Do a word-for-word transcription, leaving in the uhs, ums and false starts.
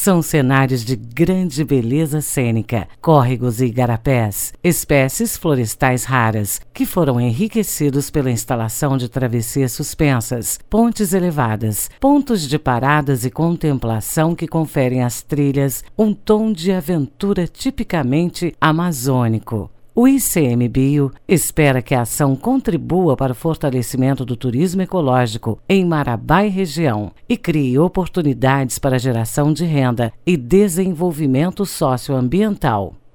São cenários de grande beleza cênica, córregos e igarapés, espécies florestais raras, que foram enriquecidos pela instalação de travessias suspensas, pontes elevadas, pontos de paradas e contemplação que conferem às trilhas um tom de aventura tipicamente amazônico. O I C M Bio espera que a ação contribua para o fortalecimento do turismo ecológico em Marabá e região e crie oportunidades para a geração de renda e desenvolvimento socioambiental.